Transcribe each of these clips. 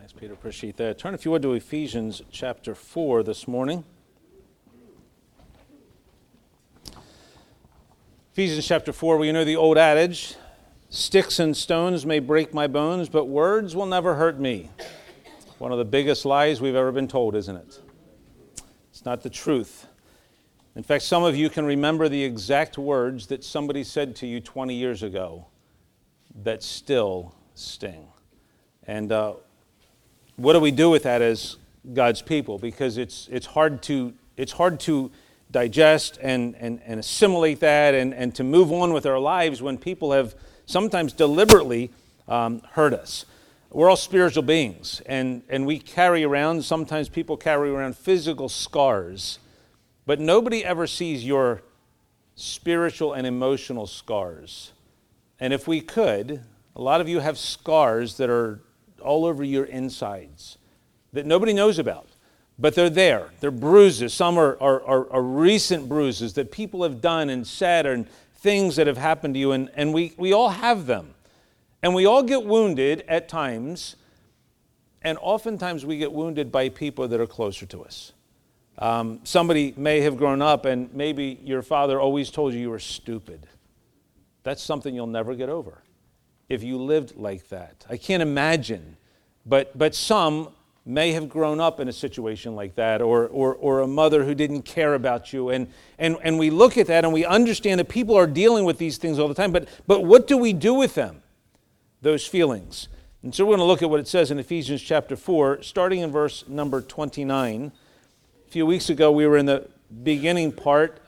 Thanks, Peter. Appreciate that. Turn, if you would, to Ephesians chapter 4 this morning. Ephesians chapter 4, well, you know the old adage, sticks and stones may break my bones, but words will never hurt me. One of the biggest lies we've ever been told, isn't it? It's not the truth. In fact, some of you can remember the exact words that somebody said to you 20 years ago that still sting. And what do we do with that as God's people? Because it's hard to digest and assimilate that and to move on with our lives when people have sometimes deliberately hurt us. We're all spiritual beings, and we carry around, sometimes people carry around physical scars, but nobody ever sees your spiritual and emotional scars. And if we could, a lot of you have scars that are all over your insides that nobody knows about, but they're there. They're bruises. Some are recent bruises that people have done and said, and things that have happened to you, and we all have them. And we all get wounded at times, and oftentimes we get wounded by people that are closer to us. Somebody may have grown up, and maybe your father always told you were stupid. That's something you'll never get over if you lived like that. I can't imagine, but some may have grown up in a situation like that, or a mother who didn't care about you, and we look at that and we understand that people are dealing with these things all the time, but what do we do with them, those feelings? And so we're going to look at what it says in Ephesians chapter 4, starting in verse number 29. A few weeks ago we were in the beginning part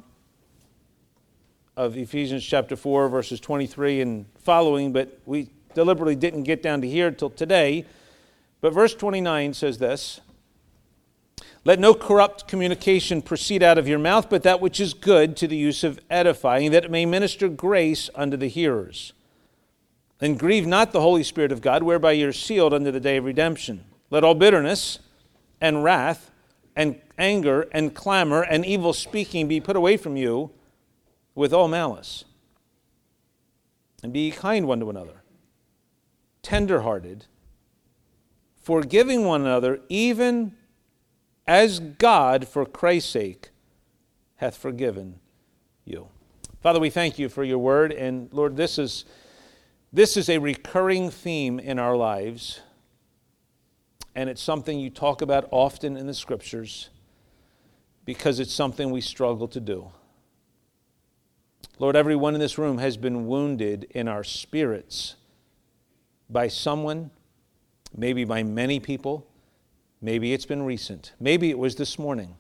of Ephesians chapter 4, verses 23 and following, but we deliberately didn't get down to here until today. But verse 29 says this: "Let no corrupt communication proceed out of your mouth, but that which is good to the use of edifying, that it may minister grace unto the hearers. And grieve not the Holy Spirit of God, whereby you are sealed unto the day of redemption. Let all bitterness and wrath and anger and clamor and evil speaking be put away from you with all malice. And be ye kind one to another, tender-hearted, forgiving one another, even as God, for Christ's sake, hath forgiven you." Father, we thank you for your word, and Lord, this is a recurring theme in our lives, and it's something you talk about often in the Scriptures because it's something we struggle to do. Lord, everyone in this room has been wounded in our spirits by someone, maybe by many people, maybe it's been recent, maybe it was this morning.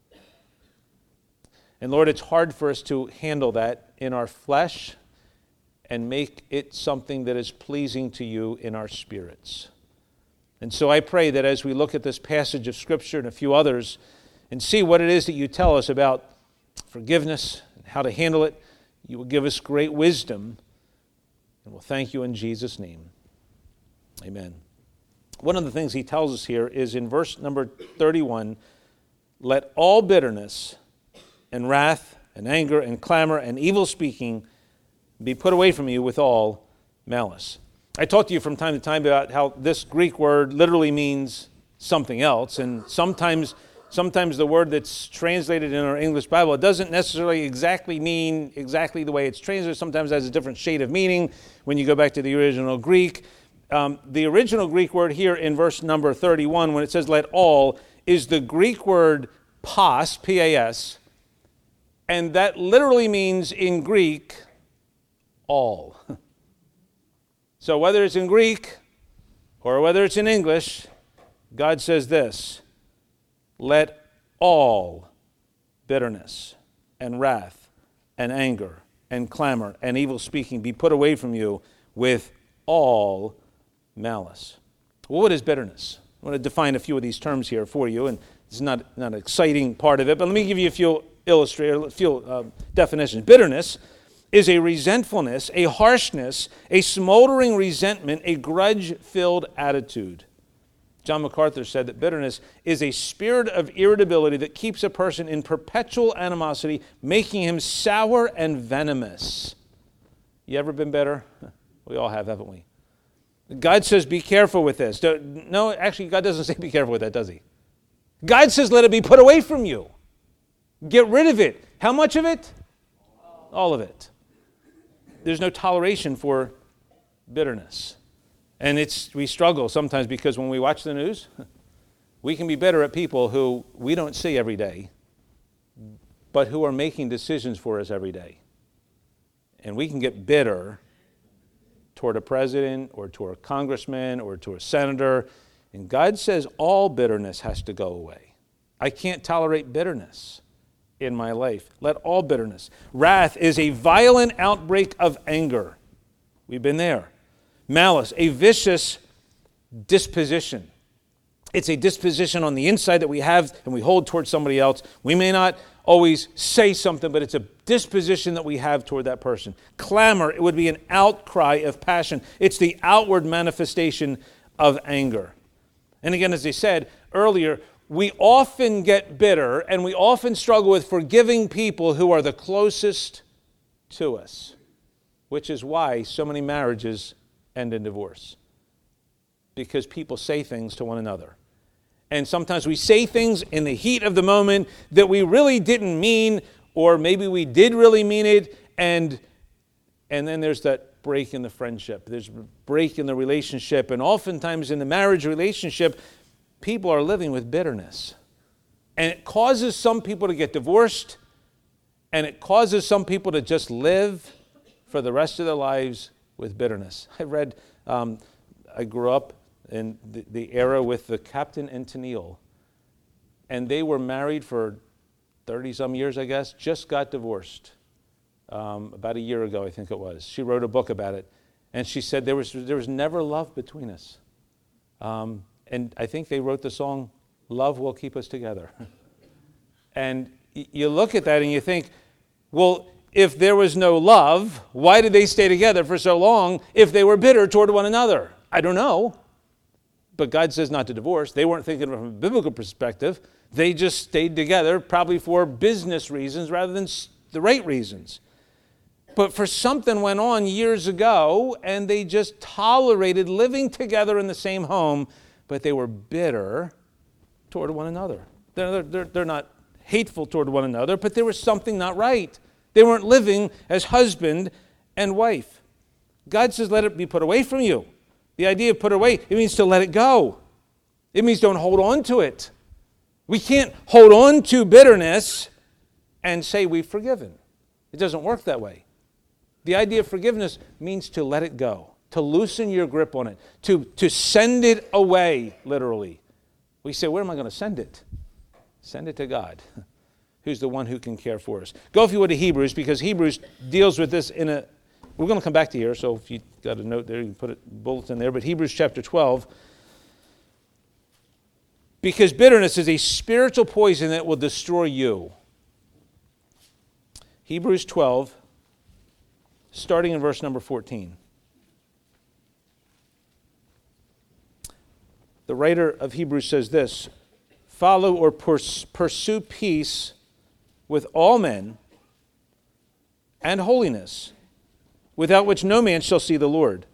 And Lord, it's hard for us to handle that in our flesh and make it something that is pleasing to you in our spirits. And so I pray that as we look at this passage of Scripture and a few others and see what it is that you tell us about forgiveness and how to handle it, you will give us great wisdom, and we'll thank you in Jesus' name. Amen. One of the things he tells us here is in verse number 31, "Let all bitterness and wrath and anger and clamor and evil speaking be put away from you with all malice." I talk to you from time to time about how this Greek word literally means something else, and sometimes the word that's translated in our English Bible, it doesn't necessarily exactly mean exactly the way it's translated. Sometimes it has a different shade of meaning when you go back to the original Greek. The original Greek word here in verse number 31, when it says "let all," is the Greek word pas, P-A-S, and that literally means in Greek, all. So whether it's in Greek or whether it's in English, God says this: "Let all bitterness and wrath and anger and clamor and evil speaking be put away from you with all malice." Well, what is bitterness? I want to define a few of these terms here for you, and it's not an exciting part of it, but let me give you a few definitions. Bitterness is a resentfulness, a harshness, a smoldering resentment, a grudge-filled attitude. John MacArthur said that bitterness is a spirit of irritability that keeps a person in perpetual animosity, making him sour and venomous. You ever been bitter? We all have, haven't we? God says, be careful with this. No, actually, God doesn't say be careful with that, does he? God says, let it be put away from you. Get rid of it. How much of it? All of it. There's no toleration for bitterness. And we struggle sometimes because when we watch the news, we can be bitter at people who we don't see every day, but who are making decisions for us every day. And we can get bitter toward a president or toward a congressman or toward a senator. And God says all bitterness has to go away. I can't tolerate bitterness in my life. Let all bitterness. Wrath is a violent outbreak of anger. We've been there. Malice, a vicious disposition. It's a disposition on the inside that we have and we hold towards somebody else. We may not always say something, but it's a disposition that we have toward that person. Clamor, it would be an outcry of passion. It's the outward manifestation of anger. And again, as I said earlier, we often get bitter and we often struggle with forgiving people who are the closest to us, which is why so many marriages end in divorce. Because people say things to one another. And sometimes we say things in the heat of the moment that we really didn't mean, or maybe we did really mean it, and then there's that break in the friendship. There's a break in the relationship, and oftentimes in the marriage relationship, people are living with bitterness. And it causes some people to get divorced, and it causes some people to just live for the rest of their lives with bitterness. I grew up in the era with the Captain and Tennille. And they were married for 30-some years, I guess, just got divorced about a year ago, I think it was. She wrote a book about it. And she said there was never love between us. And I think they wrote the song, Love Will Keep Us Together. And you look at that and you think, well, if there was no love, why did they stay together for so long if they were bitter toward one another? I don't know. But God says not to divorce. They weren't thinking from a biblical perspective. They just stayed together probably for business reasons rather than the right reasons. But for something went on years ago, and they just tolerated living together in the same home, but they were bitter toward one another. They're not hateful toward one another, but there was something not right. They weren't living as husband and wife. God says, let it be put away from you. The idea of put away, it means to let it go. It means don't hold on to it. We can't hold on to bitterness and say we've forgiven. It doesn't work that way. The idea of forgiveness means to let it go, to loosen your grip on it, to send it away, literally. We say, where am I going to send it? Send it to God, who's the one who can care for us. Go, if you would, to Hebrews, because Hebrews deals with this we're going to come back to here, so if you got a note there, you can put a bulletin there. But Hebrews chapter 12, because bitterness is a spiritual poison that will destroy you. Hebrews 12, starting in verse number 14. The writer of Hebrews says this, follow or pursue peace with all men and holiness, without which no man shall see the Lord.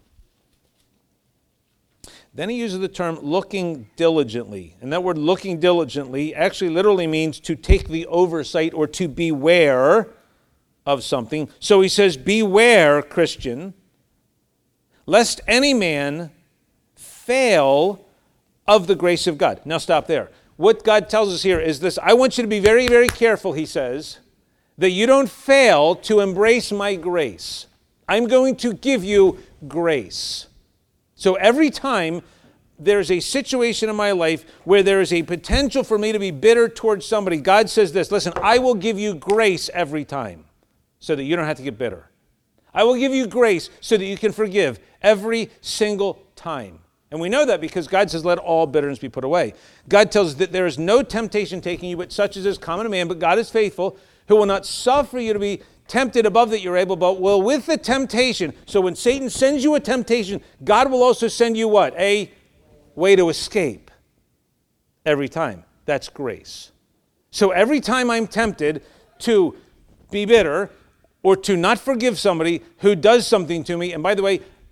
Then he uses the term looking diligently. And that word looking diligently actually literally means to take the oversight or to beware of something. So he says, beware, Christian, lest any man fail of the grace of God. Now stop there. What God tells us here is this. I want you to be very, very careful, he says, that you don't fail to embrace my grace. I'm going to give you grace. So every time there's a situation in my life where there is a potential for me to be bitter towards somebody, God says this, listen, I will give you grace every time so that you don't have to get bitter. I will give you grace so that you can forgive every single time. And we know that because God says, let all bitterness be put away. God tells us that there is no temptation taking you, but such as is common to man, but God is faithful, who will not suffer you to be tempted above that you're able, but will with the temptation. So when Satan sends you a temptation, God will also send you what? A way to escape every time. That's grace. So every time I'm tempted to be bitter or to not forgive somebody who does something to me, and by the way,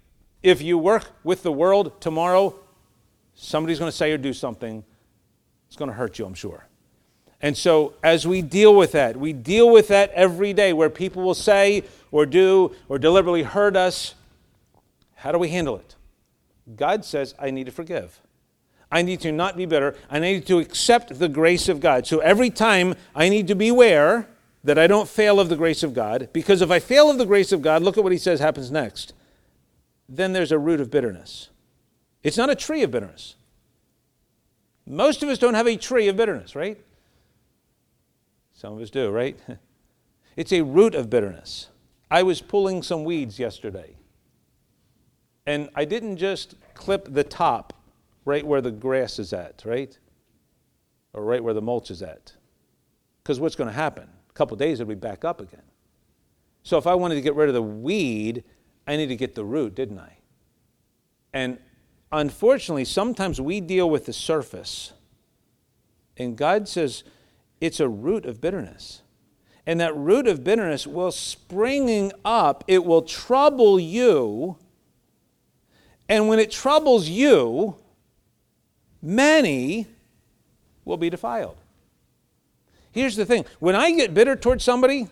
if you work with the world tomorrow, somebody's going to say or do something. It's going to hurt you, I'm sure. And so as we deal with that every day where people will say or do or deliberately hurt us. How do we handle it? God says, I need to forgive. I need to not be bitter. I need to accept the grace of God. So every time I need to beware that I don't fail of the grace of God, because if I fail of the grace of God, look at what he says happens next. Then there's a root of bitterness. It's not a tree of bitterness. Most of us don't have a tree of bitterness, right? Some of us do, right? It's a root of bitterness. I was pulling some weeds yesterday, and I didn't just clip the top right where the grass is at, right? Or right where the mulch is at. Because what's going to happen? A couple of days it'll be back up again. So if I wanted to get rid of the weed, I need to get the root, didn't I? And unfortunately, sometimes we deal with the surface. And God says it's a root of bitterness. And that root of bitterness will springing up, it will trouble you. And when it troubles you, many will be defiled. Here's the thing. When I get bitter towards somebody,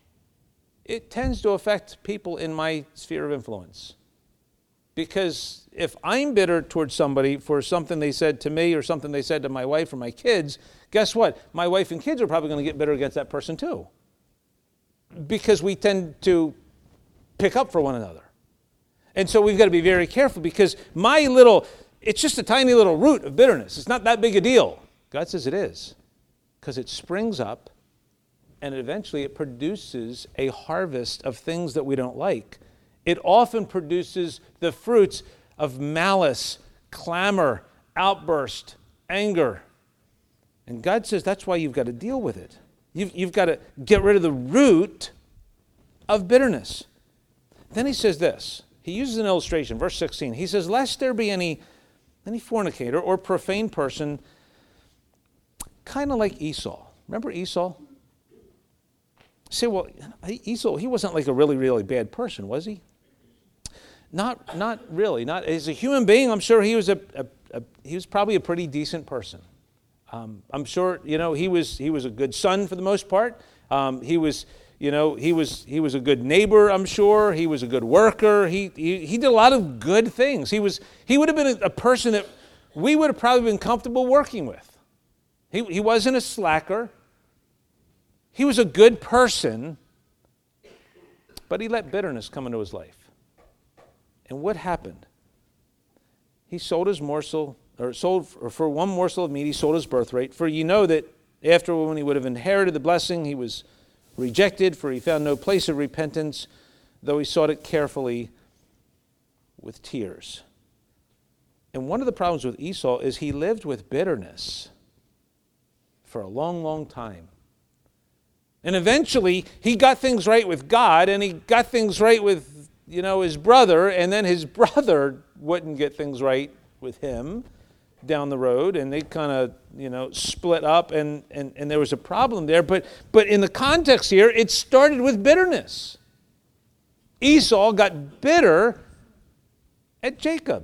it tends to affect people in my sphere of influence. Because if I'm bitter towards somebody for something they said to me or something they said to my wife or my kids, guess what? My wife and kids are probably going to get bitter against that person too. Because we tend to pick up for one another. And so we've got to be very careful because it's just a tiny little root of bitterness. It's not that big a deal. God says it is. Because it springs up and eventually it produces a harvest of things that we don't like. It often produces the fruits of malice, clamor, outburst, anger. And God says that's why you've got to deal with it. You've got to get rid of the root of bitterness. Then he says this. He uses an illustration, verse 16. He says, lest there be any fornicator or profane person, kind of like Esau. Remember Esau? Say, well, Esau, he wasn't like a really, really bad person, was he? Not really. Not as a human being. I'm sure he was he was probably a pretty decent person. I'm sure he was a good son for the most part. He was a good neighbor. I'm sure he was a good worker. He did a lot of good things. He would have been a person that we would have probably been comfortable working with. He wasn't a slacker. He was a good person, but he let bitterness come into his life. And what happened? He sold his morsel, for one morsel of meat, he sold his birthright. For you know that after when he would have inherited the blessing, he was rejected, for he found no place of repentance, though he sought it carefully with tears. And one of the problems with Esau is he lived with bitterness for a long, long time. And eventually, he got things right with God, and he got things right with, his brother, and then his brother wouldn't get things right with him down the road, and they kind of, split up, and there was a problem there. But in the context here, it started with bitterness. Esau got bitter at Jacob,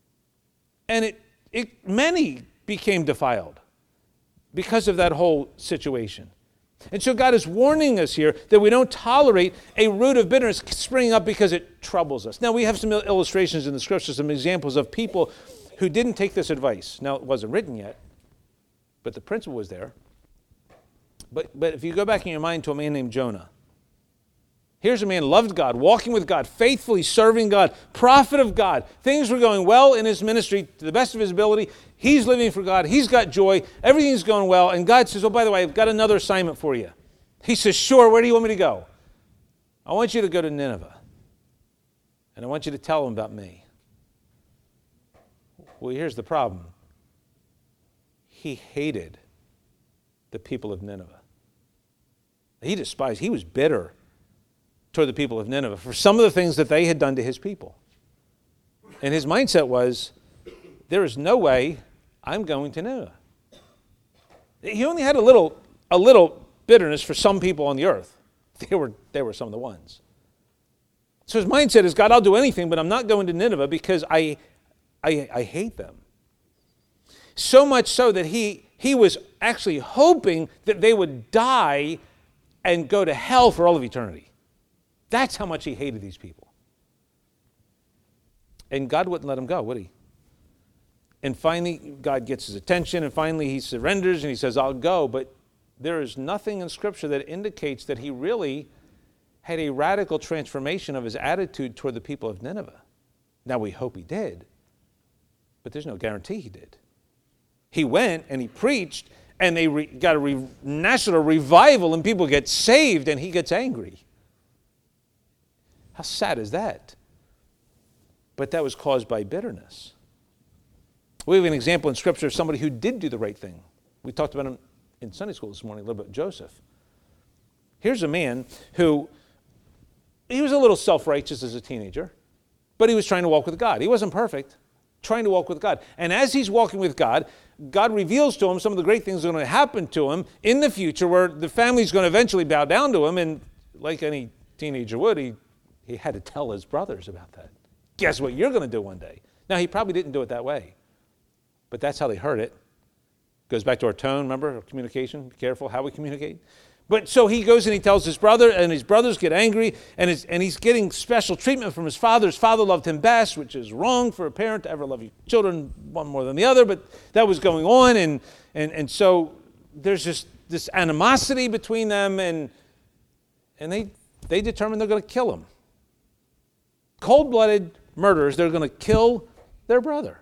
and many became defiled because of that whole situation. And so God is warning us here that we don't tolerate a root of bitterness springing up because it troubles us. Now, we have some illustrations in the scriptures, some examples of people who didn't take this advice. Now, it wasn't written yet, but the principle was there. But if you go back in your mind to a man named Jonah, here's a man who loved God, walking with God, faithfully serving God, prophet of God. Things were going well in his ministry to the best of his ability. He's living for God. He's got joy. Everything's going well. And God says, oh, by the way, I've got another assignment for you. He says, sure, where do you want me to go? I want you to go to Nineveh. And I want you to tell them about me. Well, here's the problem. He hated the people of Nineveh. He despised, he was bitter toward the people of Nineveh for some of the things that they had done to his people. And his mindset was, there is no way I'm going to Nineveh. He only had a little bitterness for some people on the earth. They were some of the ones. So his mindset is, God, I'll do anything, but I'm not going to Nineveh because I hate them. So much so that he was actually hoping that they would die and go to hell for all of eternity. That's how much he hated these people. And God wouldn't let him go, would he? And finally, God gets his attention, and finally he surrenders, and he says, I'll go. But there is nothing in Scripture that indicates that he really had a radical transformation of his attitude toward the people of Nineveh. Now, we hope he did, but there's no guarantee he did. He went and he preached, and they got a national revival, and people get saved, and he gets angry. How sad is that? But that was caused by bitterness. We have an example in Scripture of somebody who did do the right thing. We talked about him in Sunday school this morning a little bit, Joseph. Here's a man who, he was a little self-righteous as a teenager, but he was trying to walk with God. He wasn't perfect, trying to walk with God. And as he's walking with God, God reveals to him some of the great things that are going to happen to him in the future, where the family's going to eventually bow down to him. And like any teenager would, he had to tell his brothers about that. Guess what you're going to do one day? Now, he probably didn't do it that way, but that's how they heard it. Goes back to our tone, remember, our communication. Be careful how we communicate. But so he goes and he tells his brother, and his brothers get angry, and he's getting special treatment from his father. His father loved him best, which is wrong for a parent to ever love your children one more than the other, but that was going on, and so there's just this animosity between them, and they determine they're going to kill him. Cold-blooded murderers, they're going to kill their brother.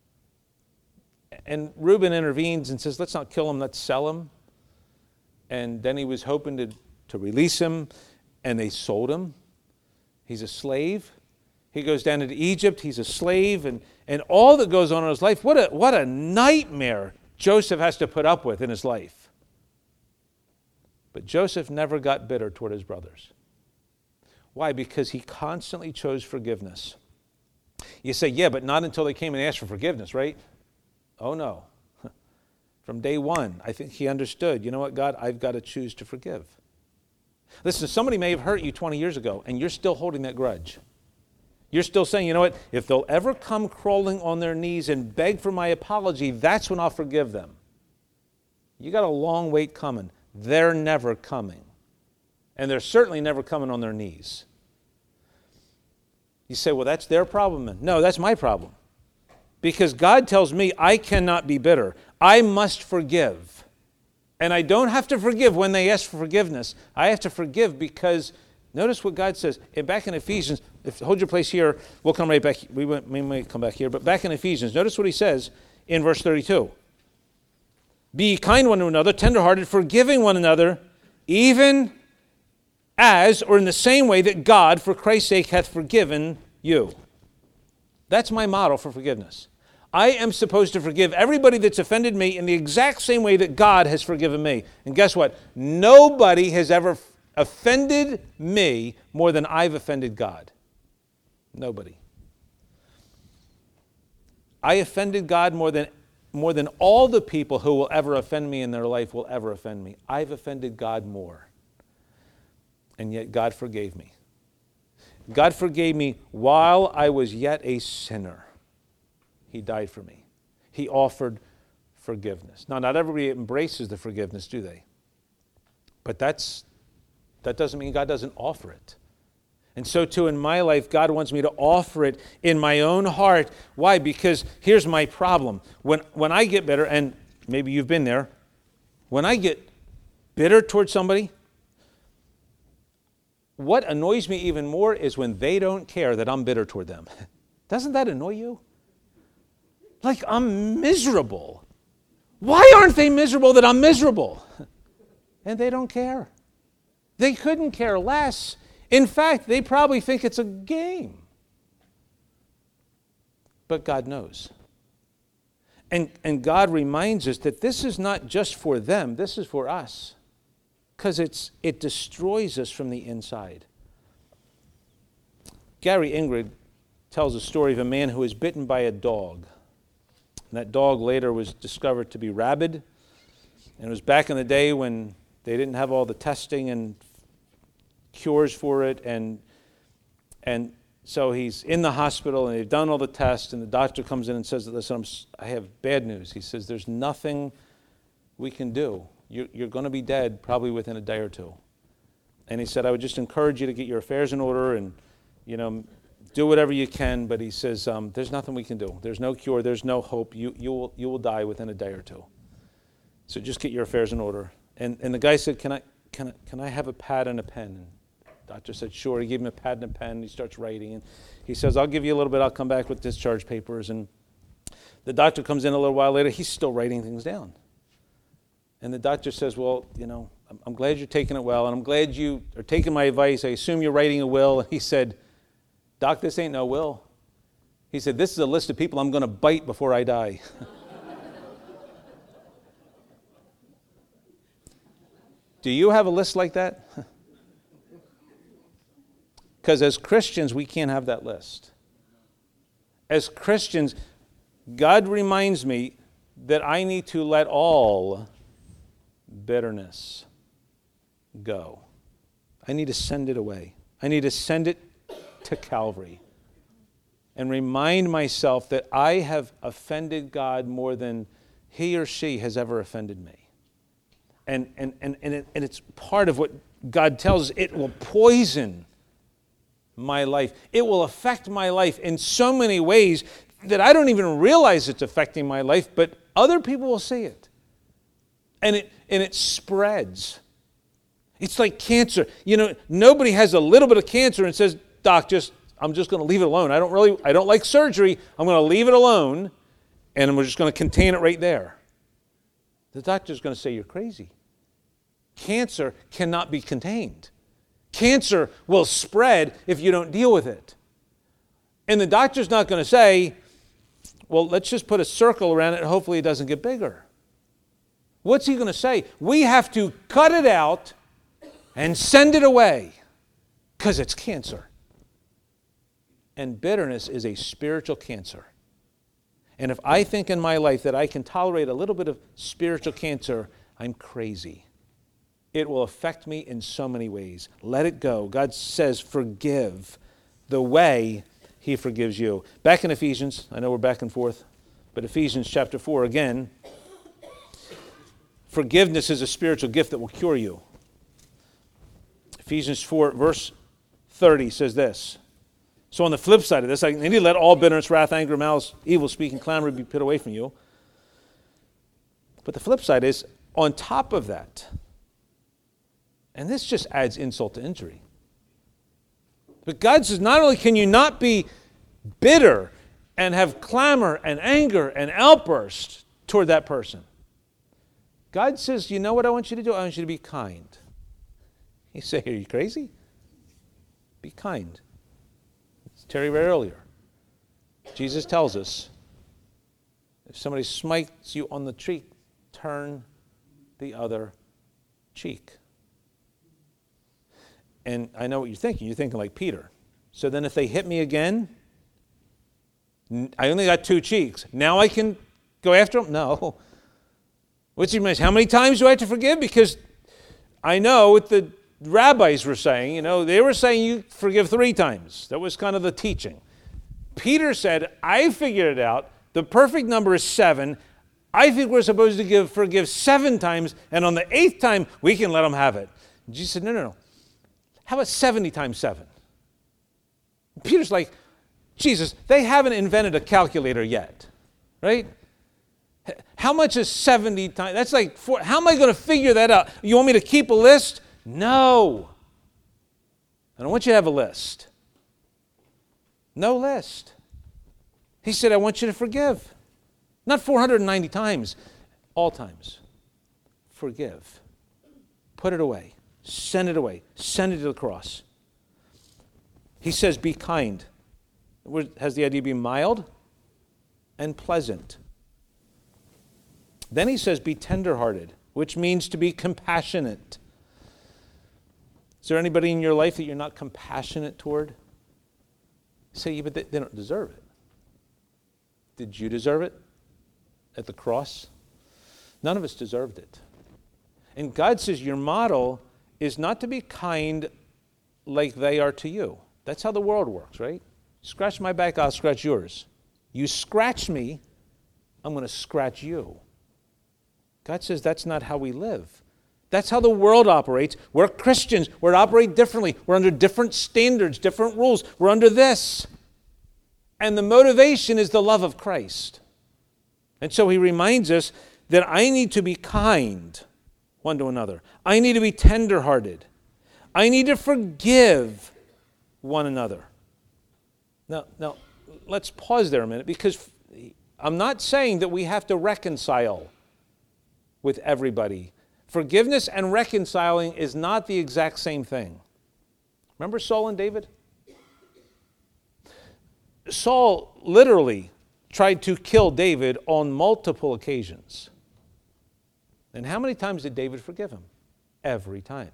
And Reuben intervenes and says, let's not kill him, let's sell him. And then he was hoping to release him, and they sold him. He's a slave. He goes down into Egypt. He's a slave, and all that goes on in his life. What a nightmare Joseph has to put up with in his life. But Joseph never got bitter toward his brothers. Why? Because he constantly chose forgiveness. You say, yeah, but not until they came and asked for forgiveness, right? Oh, no. From day one, I think he understood, you know what, God, I've got to choose to forgive. Listen, somebody may have hurt you 20 years ago, and you're still holding that grudge. You're still saying, you know what, if they'll ever come crawling on their knees and beg for my apology, that's when I'll forgive them. You got a long wait coming. They're never coming. And they're certainly never coming on their knees. You say, well, that's their problem. No, that's my problem. Because God tells me I cannot be bitter. I must forgive. And I don't have to forgive when they ask for forgiveness. I have to forgive because, notice what God says. Back in Ephesians, hold your place here. We'll come right back. We may come back here. But back in Ephesians, notice what he says in verse 32. Be kind one to another, tenderhearted, forgiving one another, even as, or in the same way that God, for Christ's sake, hath forgiven you. That's my model for forgiveness. I am supposed to forgive everybody that's offended me in the exact same way that God has forgiven me. And guess what? Nobody has ever offended me more than I've offended God. Nobody. I offended God more than all the people who will ever offend me in their life will ever offend me. I've offended God more. And yet God forgave me. God forgave me while I was yet a sinner. He died for me. He offered forgiveness. Now, not everybody embraces the forgiveness, do they? But that doesn't mean God doesn't offer it. And so too in my life, God wants me to offer it in my own heart. Why? Because here's my problem. When I get bitter, and maybe you've been there, when I get bitter towards somebody, what annoys me even more is when they don't care that I'm bitter toward them. Doesn't that annoy you? Like, I'm miserable. Why aren't they miserable that I'm miserable? And they don't care. They couldn't care less. In fact, they probably think it's a game. But God knows. And God reminds us that this is not just for them, this is for us. Because it destroys us from the inside. Gary Ingrid tells a story of a man who was bitten by a dog. And that dog later was discovered to be rabid. And it was back in the day when they didn't have all the testing and cures for it. And And so he's in the hospital, and they've done all the tests, and the doctor comes in and says, listen, I have bad news. He says, there's nothing we can do. You're going to be dead probably within a day or two. And he said, I would just encourage you to get your affairs in order and, do whatever you can. But he says, there's nothing we can do. There's no cure. There's no hope. You will die within a day or two. So just get your affairs in order. And the guy said, can I have a pad and a pen? And the doctor said, sure. He gave him a pad and a pen. And he starts writing. And he says, I'll give you a little bit. I'll come back with discharge papers. And the doctor comes in a little while later. He's still writing things down. And the doctor says, well, I'm glad you're taking it well, and I'm glad you are taking my advice. I assume you're writing a will. And he said, Doc, this ain't no will. He said, this is a list of people I'm going to bite before I die. Do you have a list like that? Because as Christians, we can't have that list. As Christians, God reminds me that I need to let all bitterness go. I need to send it away. I need to send it to Calvary and remind myself that I have offended God more than he or she has ever offended me. And it's part of what God tells us. It will poison my life. It will affect my life in so many ways that I don't even realize it's affecting my life, but other people will see it. And it spreads. It's like cancer. Nobody has a little bit of cancer and says, Doc, I'm just going to leave it alone. I don't like surgery. I'm going to leave it alone, and we're just going to contain it right there. The doctor's going to say, you're crazy. Cancer cannot be contained. Cancer will spread if you don't deal with it. And the doctor's not going to say, well, let's just put a circle around it and hopefully it doesn't get bigger. What's he going to say? We have to cut it out and send it away because it's cancer. And bitterness is a spiritual cancer. And if I think in my life that I can tolerate a little bit of spiritual cancer, I'm crazy. It will affect me in so many ways. Let it go. God says forgive the way he forgives you. Back in Ephesians, I know we're back and forth, but Ephesians chapter 4 again, forgiveness is a spiritual gift that will cure you. Ephesians 4 verse 30 says this. So on the flip side of this, I need to let all bitterness, wrath, anger, malice, evil speaking, clamor be put away from you. But the flip side is, on top of that, and this just adds insult to injury. But God says, not only can you not be bitter and have clamor and anger and outburst toward that person, God says, you know what I want you to do? I want you to be kind. You say, are you crazy? Be kind. As Terry read earlier, Jesus tells us, if somebody smites you on the cheek, turn the other cheek. And I know what you're thinking. You're thinking like Peter. So then if they hit me again, I only got 2 cheeks. Now I can go after them? No. What's your message? How many times do I have to forgive? Because I know what the rabbis were saying. They were saying you forgive 3 times. That was kind of the teaching. Peter said, I figured it out. The perfect number is 7. I think we're supposed to forgive 7 times, and on the 8th time, we can let them have it. And Jesus said, no. How about 70 times 7? Peter's like, Jesus, they haven't invented a calculator yet, right? How much is 70 times? That's like 4. How am I going to figure that out? You want me to keep a list? No. I don't want you to have a list. No list. He said, I want you to forgive. Not 490 times, all times. Forgive. Put it away. Send it away. Send it to the cross. He says, be kind. It has the idea of being mild and pleasant. Then he says, be tenderhearted, which means to be compassionate. Is there anybody in your life that you're not compassionate toward? You say, yeah, but they don't deserve it. Did you deserve it at the cross? None of us deserved it. And God says your model is not to be kind like they are to you. That's how the world works, right? Scratch my back, I'll scratch yours. You scratch me, I'm going to scratch you. God says that's not how we live. That's how the world operates. We're Christians. We're to operate differently. We're under different standards, different rules. We're under this. And the motivation is the love of Christ. And so he reminds us that I need to be kind one to another. I need to be tenderhearted. I need to forgive one another. Now, let's pause there a minute, because I'm not saying that we have to reconcile with everybody. Forgiveness and reconciling is not the exact same thing. Remember Saul and David? Saul literally tried to kill David on multiple occasions. And how many times did David forgive him? Every time.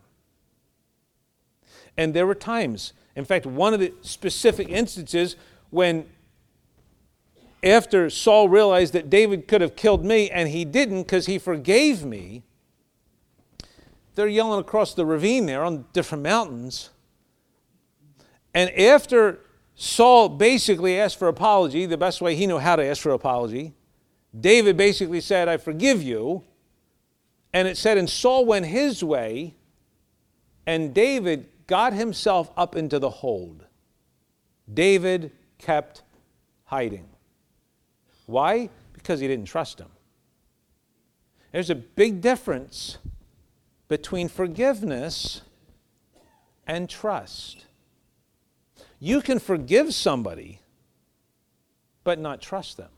And there were times, in fact, one of the specific instances when after Saul realized that David could have killed me and he didn't because he forgave me, they're yelling across the ravine there on different mountains. And after Saul basically asked for apology, the best way he knew how to ask for apology, David basically said, I forgive you. And it said, and Saul went his way, and David got himself up into the hold. David kept hiding. Why? Because he didn't trust him. There's a big difference between forgiveness and trust. You can forgive somebody, but not trust them.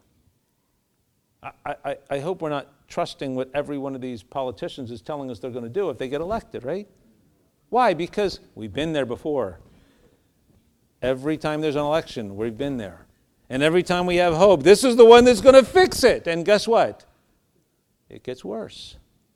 I hope we're not trusting what every one of these politicians is telling us they're going to do if they get elected, right? Why? Because we've been there before. Every time there's an election, we've been there. And every time we have hope, this is the one that's going to fix it. And guess what? It gets worse.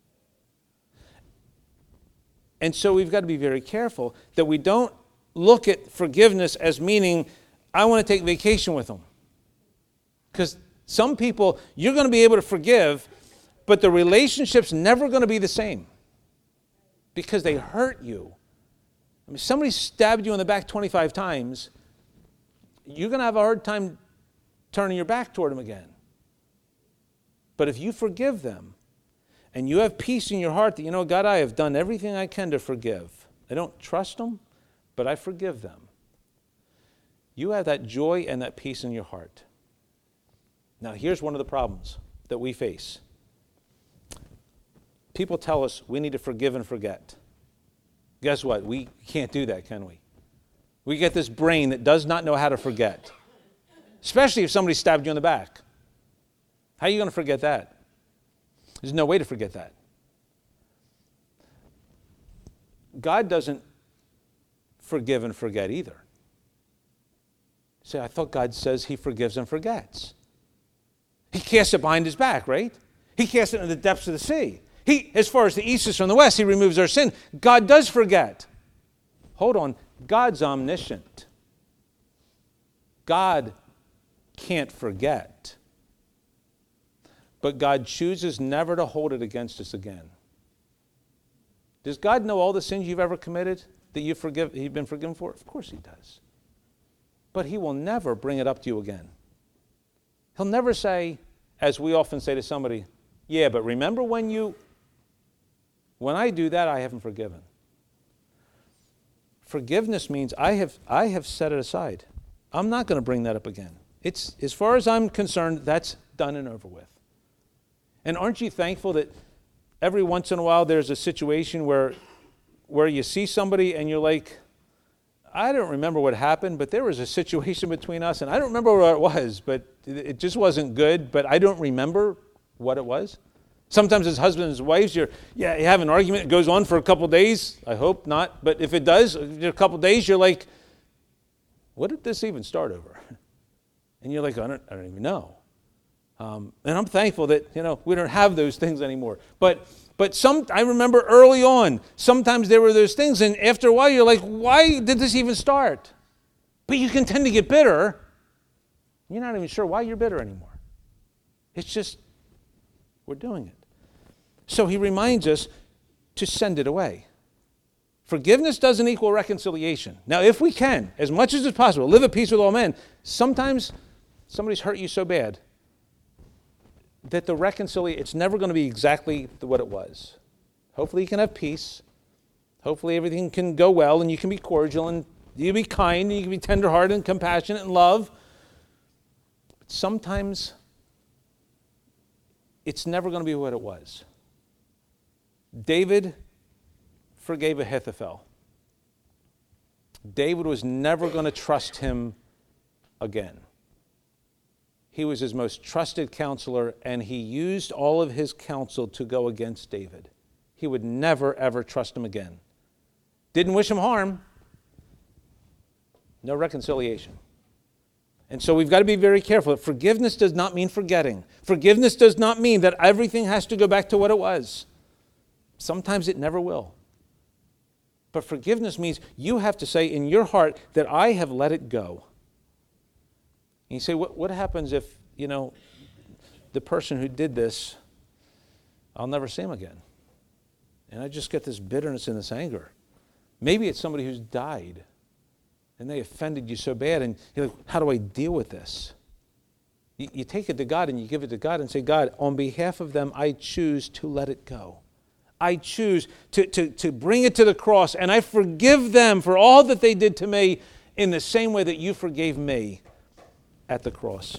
And so we've got to be very careful that we don't look at forgiveness as meaning, I want to take vacation with them. Because some people, you're going to be able to forgive, but the relationship's never going to be the same. Because they hurt you. I mean, somebody stabbed you in the back 25 times, you're going to have a hard time turning your back toward them again. But if you forgive them, and you have peace in your heart that, you know, God, I have done everything I can to forgive. I don't trust them, but I forgive them. You have that joy and that peace in your heart. Now, here's one of the problems that we face. People tell us we need to forgive and forget. Guess what? We can't do that, can we? We get this brain that does not know how to forget. Especially if somebody stabbed you in the back. How are you going to forget that? There's no way to forget that. God doesn't forgive and forget either. Say, I thought God says he forgives and forgets. He casts it behind his back, right? He casts it in the depths of the sea. As far as the east is from the west, he removes our sin. God does forget. Hold on. God's omniscient. God can't forget. But God chooses never to hold it against us again. Does God know all the sins you've ever committed that you've been forgiven for? Of course he does. But he will never bring it up to you again. He'll never say, as we often say to somebody, yeah, but remember when I do that, I haven't forgiven. Forgiveness means I have set it aside. I'm not going to bring that up again. It's, as far as I'm concerned, that's done and over with. And aren't you thankful that every once in a while there's a situation where you see somebody and you're like, I don't remember what happened, but there was a situation between us, and I don't remember what it was, but it just wasn't good, but I don't remember what it was. Sometimes as husbands and wives, you have an argument, it goes on for a couple days. I hope not, but if it does, a couple days, you're like, what did this even start over? And you're like, I don't even know. And I'm thankful that, we don't have those things anymore. But I remember early on, sometimes there were those things, and after a while you're like, why did this even start? But you can tend to get bitter. You're not even sure why you're bitter anymore. It's just, we're doing it. So he reminds us to send it away. Forgiveness doesn't equal reconciliation. Now, if we can, as much as it's possible, live at peace with all men, sometimes somebody's hurt you so bad that the reconciliation, it's never going to be exactly what it was. Hopefully you can have peace. Hopefully everything can go well and you can be cordial and you can be kind and you can be tenderhearted and compassionate and love. But sometimes it's never going to be what it was. David forgave Ahithophel. David was never going to trust him again. He was his most trusted counselor, and he used all of his counsel to go against David. He would never, ever trust him again. Didn't wish him harm. No reconciliation. And so we've got to be very careful. Forgiveness does not mean forgetting. Forgiveness does not mean that everything has to go back to what it was. Sometimes it never will. But forgiveness means you have to say in your heart that I have let it go. And you say, what happens if, the person who did this, I'll never see him again? And I just get this bitterness and this anger. Maybe it's somebody who's died and they offended you so bad, and you're like, how do I deal with this? You take it to God and you give it to God and say, God, on behalf of them, I choose to let it go. I choose to bring it to the cross, and I forgive them for all that they did to me in the same way that you forgave me at the cross.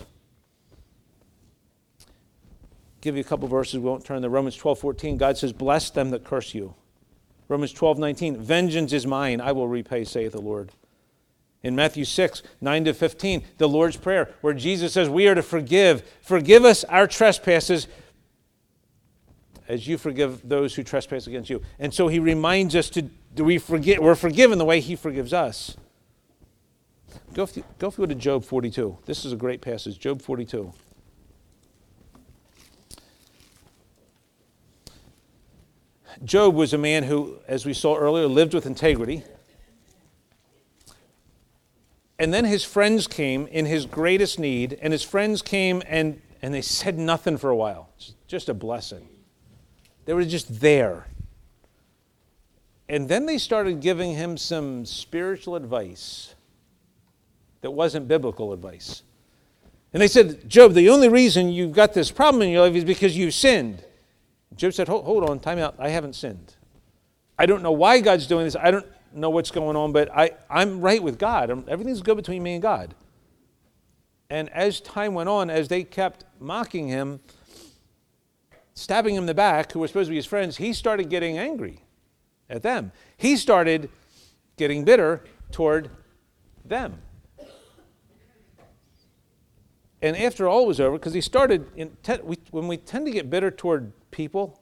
Give you a couple verses. We won't turn to Romans 12:14. God says, bless them that curse you. Romans 12:19. Vengeance is mine, I will repay, saith the Lord. In Matthew 6:9-15, the Lord's Prayer, where Jesus says we are to forgive. Forgive us our trespasses as you forgive those who trespass against you. And so he reminds us we're forgiven the way he forgives us. Go if you would to Job 42. This is a great passage, Job 42. Job was a man who, as we saw earlier, lived with integrity. And then his friends came in his greatest need, and his friends came and they said nothing for a while. It's just a blessing. They were just there. And then they started giving him some spiritual advice that wasn't biblical advice. And they said, Job, the only reason you've got this problem in your life is because you sinned. Job said, hold on, time out. I haven't sinned. I don't know why God's doing this. I don't know what's going on, but I'm right with God. Everything's good between me and God. And as time went on, as they kept mocking him, stabbing him in the back, who were supposed to be his friends, he started getting angry at them. He started getting bitter toward them. And after all was over, because he started, when we tend to get bitter toward people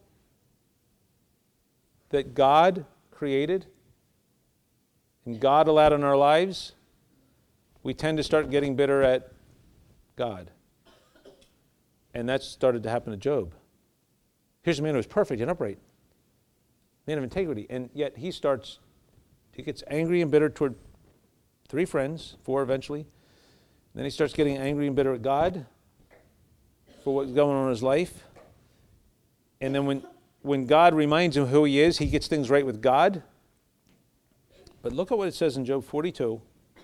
that God created and God allowed in our lives, we tend to start getting bitter at God. And that started to happen to Job. Here's a man who was perfect and upright, man of integrity, and yet he gets angry and bitter toward 3 friends, 4 eventually. Then he starts getting angry and bitter at God for what's going on in his life. And then when God reminds him who he is, he gets things right with God. But look at what it says in Job 42,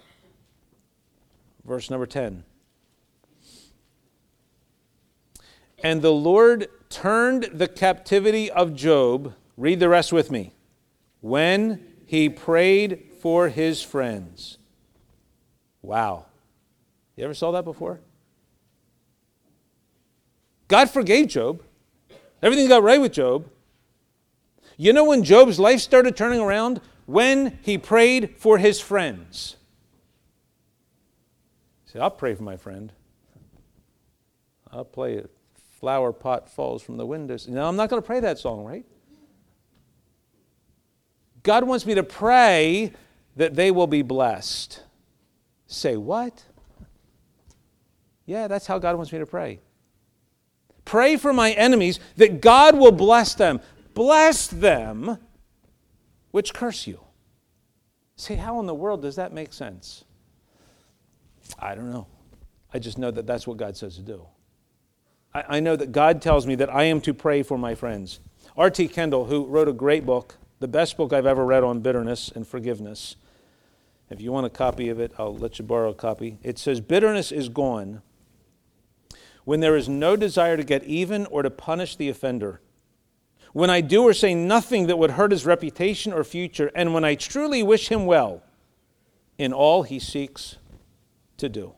verse number 10. And the Lord turned the captivity of Job, read the rest with me, when he prayed for his friends. Wow. You ever saw that before? God forgave Job. Everything got right with Job. You know when Job's life started turning around? When he prayed for his friends. He said, I'll pray for my friend. I'll play it. Flower pot falls from the windows. No, I'm not going to pray that song, right? God wants me to pray that they will be blessed. Say what? Yeah, that's how God wants me to pray. Pray for my enemies that God will bless them. Bless them which curse you. Say, how in the world does that make sense? I don't know. I just know that that's what God says to do. I know that God tells me that I am to pray for my friends. R.T. Kendall, who wrote a great book, the best book I've ever read on bitterness and forgiveness. If you want a copy of it, I'll let you borrow a copy. It says, bitterness is gone when there is no desire to get even or to punish the offender. When I do or say nothing that would hurt his reputation or future, and when I truly wish him well in all he seeks to do.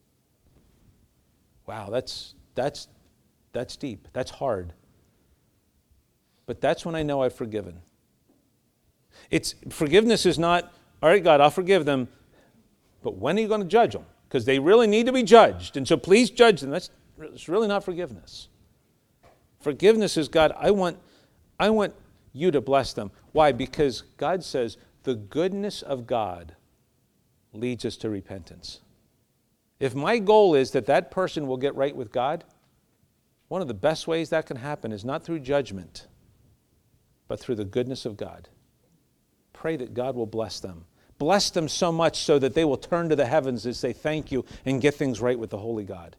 Wow, that's deep. That's hard. But that's when I know I've forgiven. Forgiveness is not, all right, God, I'll forgive them, but when are you going to judge them? Because they really need to be judged, and so please judge them. It's really not forgiveness. Forgiveness is, God, I want you to bless them. Why? Because God says the goodness of God leads us to repentance. If my goal is that person will get right with God, one of the best ways that can happen is not through judgment, but through the goodness of God. Pray that God will bless them. Bless them so much so that they will turn to the heavens and say thank you and get things right with the holy God.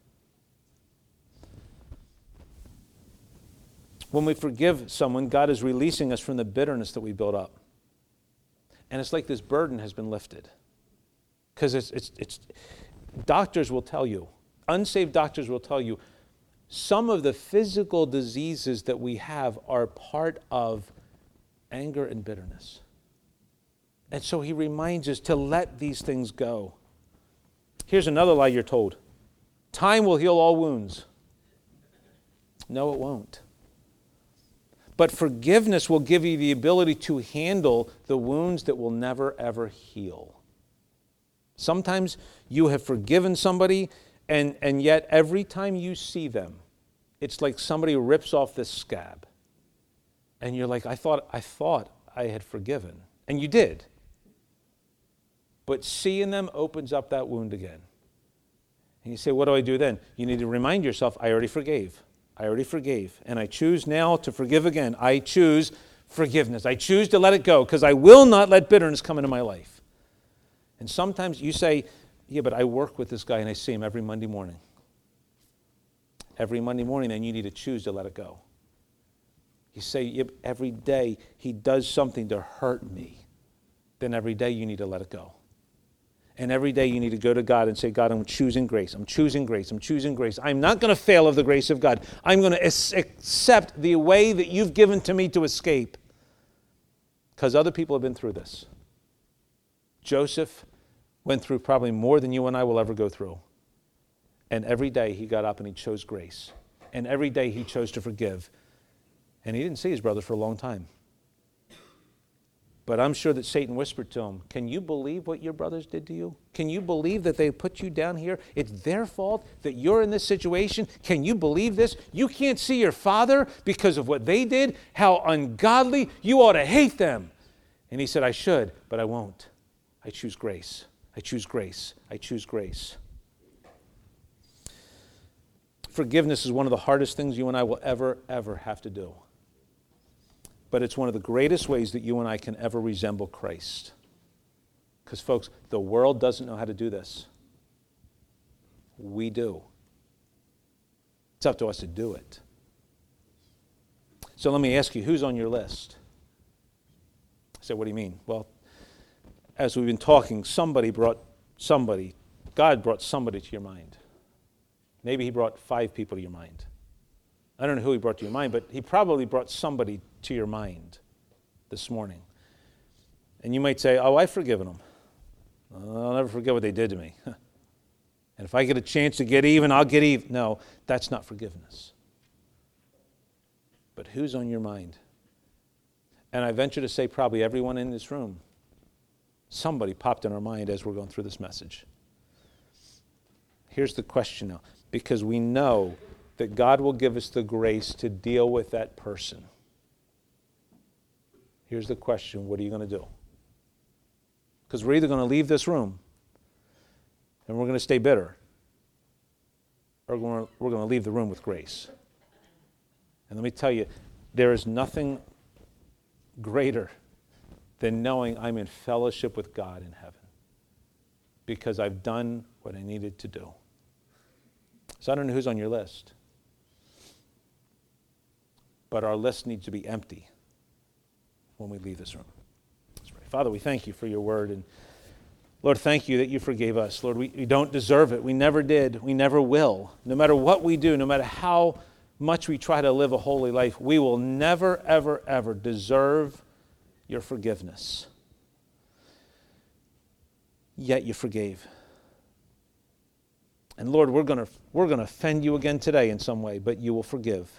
When we forgive someone, God is releasing us from the bitterness that we built up. And it's like this burden has been lifted. Because it's doctors will tell you, unsaved doctors will tell you, some of the physical diseases that we have are part of anger and bitterness. And so he reminds us to let these things go. Here's another lie you're told. Time will heal all wounds. No, it won't. But forgiveness will give you the ability to handle the wounds that will never, ever heal. Sometimes you have forgiven somebody, and yet every time you see them, it's like somebody rips off this scab. And you're like, I thought I had forgiven. And you did. But seeing them opens up that wound again. And you say, what do I do then? You need to remind yourself, I already forgave. And I choose now to forgive again. I choose forgiveness. I choose to let it go because I will not let bitterness come into my life. And sometimes you say, yeah, but I work with this guy and I see him every Monday morning. Every Monday morning, then you need to choose to let it go. You say, yeah, every day he does something to hurt me. Then every day you need to let it go. And every day you need to go to God and say, God, I'm choosing grace. I'm choosing grace. I'm choosing grace. I'm not going to fail of the grace of God. I'm going to accept the way that you've given to me to escape. Because other people have been through this. Joseph went through probably more than you and I will ever go through. And every day he got up and he chose grace. And every day he chose to forgive. And he didn't see his brothers for a long time. But I'm sure that Satan whispered to him, can you believe what your brothers did to you? Can you believe that they put you down here? It's their fault that you're in this situation. Can you believe this? You can't see your father because of what they did? How ungodly. You ought to hate them. And he said, I should, but I won't. I choose grace. I choose grace. I choose grace. Forgiveness is one of the hardest things you and I will ever have to do. But it's one of the greatest ways that you and I can ever resemble Christ. Because, folks, the world doesn't know how to do this. We do. It's up to us to do it. So let me ask you, who's on your list? I said, what do you mean? Well, as we've been talking, God brought somebody to your mind. Maybe he brought 5 people to your mind. I don't know who he brought to your mind, but he probably brought somebody to your mind this morning. And you might say, oh, I've forgiven them. I'll never forget what they did to me. And if I get a chance to get even, I'll get even. No, that's not forgiveness. But who's on your mind? And I venture to say probably everyone in this room. Somebody popped in our mind as we're going through this message. Here's the question now. Because we know that God will give us the grace to deal with that person. Here's the question, what are you going to do? Because we're either going to leave this room and we're going to stay bitter, or we're going to leave the room with grace. And let me tell you, there is nothing greater than knowing I'm in fellowship with God in heaven because I've done what I needed to do. So I don't know who's on your list. But our list needs to be empty. when we leave this room. Let's pray. Father, we thank you for your word. And Lord, thank you that you forgave us. Lord, we don't deserve it. We never did. We never will. No matter what we do, no matter how much we try to live a holy life, we will never, ever, ever deserve your forgiveness. Yet you forgave. And Lord, we're going to offend you again today in some way, but you will forgive.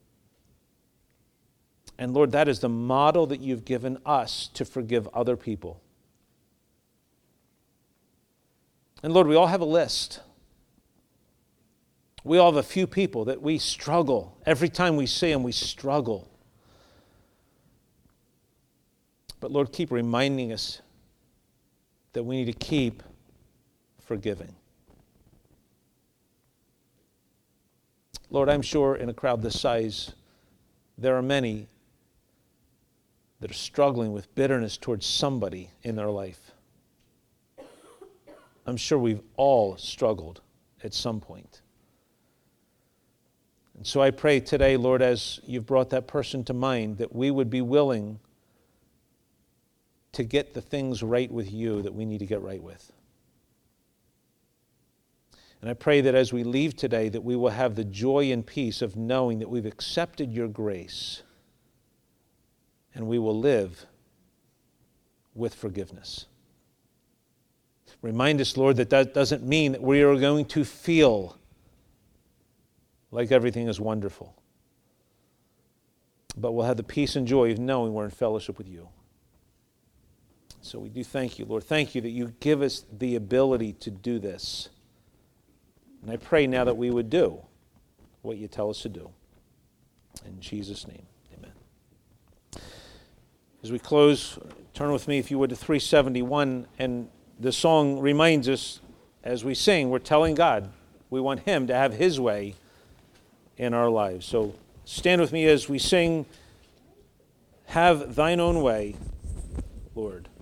And Lord, that is the model that you've given us to forgive other people. And Lord, we all have a list. We all have a few people that we struggle. Every time we see them, we struggle. But Lord, keep reminding us that we need to keep forgiving. Lord, I'm sure in a crowd this size, there are many that are struggling with bitterness towards somebody in their life. I'm sure we've all struggled at some point. And so I pray today, Lord, as you've brought that person to mind, that we would be willing to get the things right with you that we need to get right with. And I pray that as we leave today, that we will have the joy and peace of knowing that we've accepted your grace and we will live with forgiveness. Remind us, Lord, that that doesn't mean that we are going to feel like everything is wonderful. But we'll have the peace and joy of knowing we're in fellowship with you. So we do thank you, Lord. Thank you that you give us the ability to do this. And I pray now that we would do what you tell us to do. In Jesus' name, amen. As we close, turn with me, if you would, to 371. And the song reminds us, as we sing, we're telling God we want him to have his way in our lives. So stand with me as we sing, "Have thine own way, Lord."